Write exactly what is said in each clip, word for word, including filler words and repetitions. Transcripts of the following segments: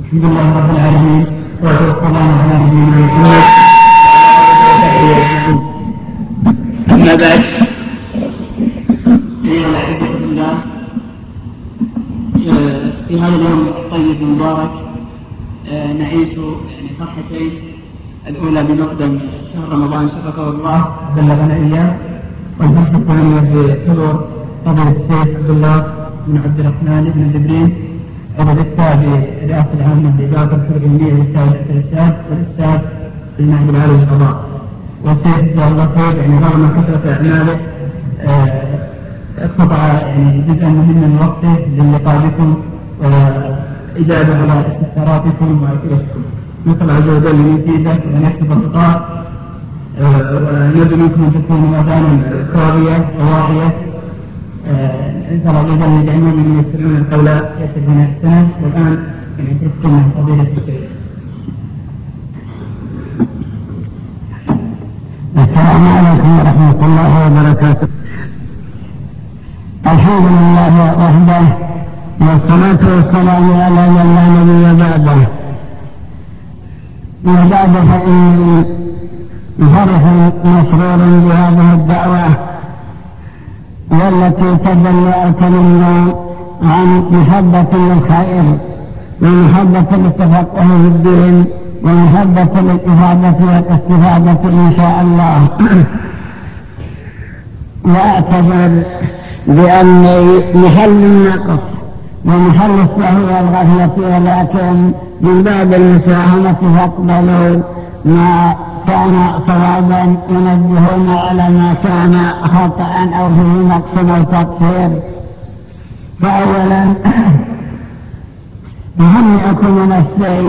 الحمد لله رب العالمين والسلام على نبينا محمد. أما بعد، أيها الأحبة في الله، في هذا اليوم الطيب المبارك نعيش يعني فرحتين. الأولى بمقدم شهر رمضان شرفه الله بلغنا إياه، والفرحة الثانية بحضور فضيلة الشيخ عبد الله بن عبد الرحمن بن جبريل عضو الإفتاء برئاسة العامة لإدارة الحرية للأستاذ الإرشاد والأستاذ في المعهد العالي للقضاء. والشيخ جزاه الله خير يعني رغم كثرة أعماله اقتطع يعني جزءا مهما من وقته للقاء بكم وإجابة على استفساراتكم وأسئلتكم. نسأل عز وجل أن يفيده وأن يكتب الخطأ، ونرجو منكم أن تكونوا أذانا كاظية وواعية. نسأل الله عز وجل أن يجعلنا من يستمعون القول يتبعون أحسنه. والآن يعني تذكر من فضيلة الشيخ. السلام عليكم ورحمة الله وبركاته. الحمد لله وحده، والصلاة والسلام على من لا نبي بعده. وبعد فإني فرح مسرور بهذه الدعوة، والتي تدلعت منا عن محبة للخير ومحبة للتفقه في الدين ومحبة للإفادة والاستفادة إن شاء الله. وأعتبر بأني محل النقص ومحل السهو والغفلة، ولكن من باب المساهمة فاقبلوا ما كان صوابا ينبهون على ما كان خطأ أو فيه نقص أو تقصير. فأولا أهنئكم نفسي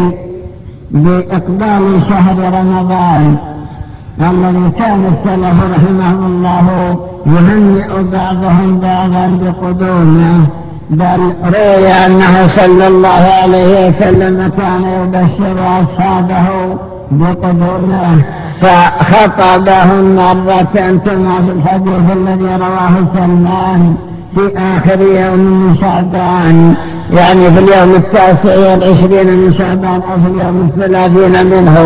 بإقبال شهر رمضان الذي كان السلف رحمهم الله يهنئ بعضهم بعضا بقدومه، بل روي أنه صلى الله عليه وسلم كان يبشر أصحابه بقدومه فخطبهم مرة كما في الحديث الذي رواه سلمان في آخر يوم من شعبان، يعني في اليوم التاسع والعشرين من شعبان أو في اليوم الثلاثين منه،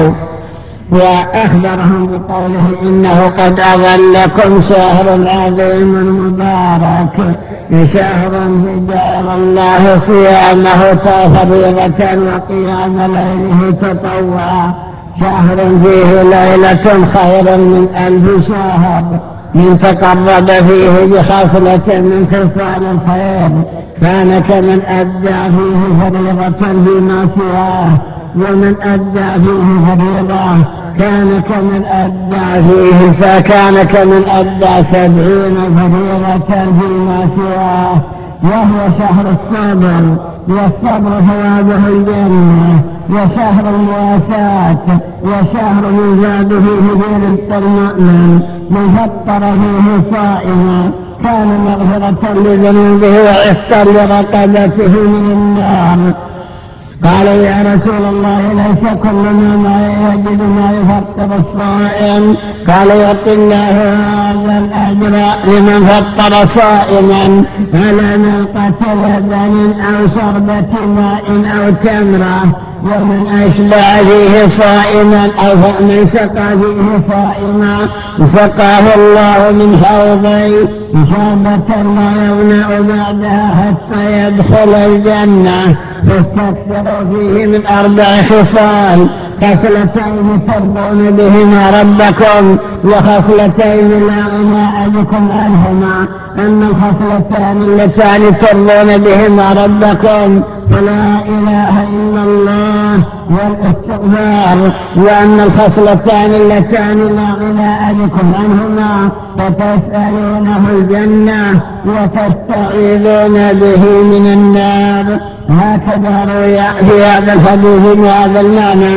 وأخبرهم بقوله إنه قد أظلكم شهر عظيم مبارك، شهر جعل الله صيامه فريضة وقيام ليله تطوعا، شهر فيه ليلة خير من ألف شهر، من تقرب فيه بخصلة من خصال الخير كان كمن أدى فيه فريضة فيما سواه، ومن أدى فيه فريضة كان كمن أدى فيه فكان كمن أدى سبعين فريضة فيما سواه. وهو شهر الصبر، والصبر ثوابه الجنة، وشهر المواساة، وشهر يزاد فيه برزق المؤمن، من فطر فيه صائما كان مغفرة لذنوبه وعفقا لرقبته من النار. قال يا رسول الله ليس كل ما يجد ما يفطر الصائم؟ قال يعطي الله هذا الأجر لمن فطر صائما على ناقة لبن أو شربة ماء أو تمرة، ومن أشبع فيه صائما أو من سقى فيه صائما سقاه الله من حوضي شربة لا يمنع بعدها حتى يدخل الجنة. فاستكثروا فيه من أربع خصال: خصلتين ترضون بهما ربكم، وخصلتين لا غنى بكم عنهما. أما الخصلتان اللتان ترضون بهما ربكم فلا إله إلا الله والاستغفار، وأما الخصلتان اللتان لا غنى بكم عنهما فتسألونه الجنة وتستعيذون به من النار. هكذا روي في هذا الحديث بهذا المعنى.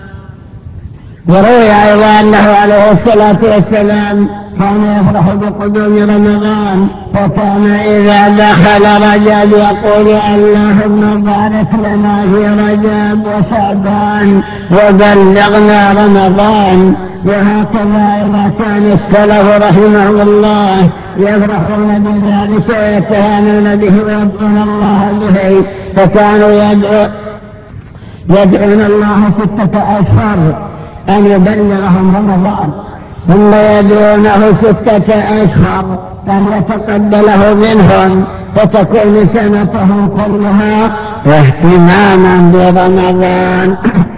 وروي أيضا أنه عليه الصلاة والسلام كان يفرح بقدوم رمضان، فكان إذا دخل رجب يقول اللهم بارك لنا في رجب وشعبان وبلغنا رمضان. وهكذا إذا كان السلف رحمهم الله يفرحون بذلك ويتهانون به ويدعون الله به، فكانوا يدعو يدعون الله ستة أشهر أن يبلغهم رمضان، ثم يدعونه ستة أشهر أن يتقبله منهم، فتكون سنتهم كلها اهتماما برمضان.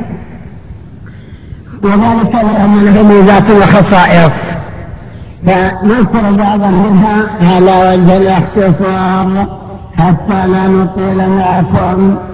وذلك لأن له ميزات وخصائص، فنذكر بعضا منها على وجه الاختصار حتى لا نطيل معكم.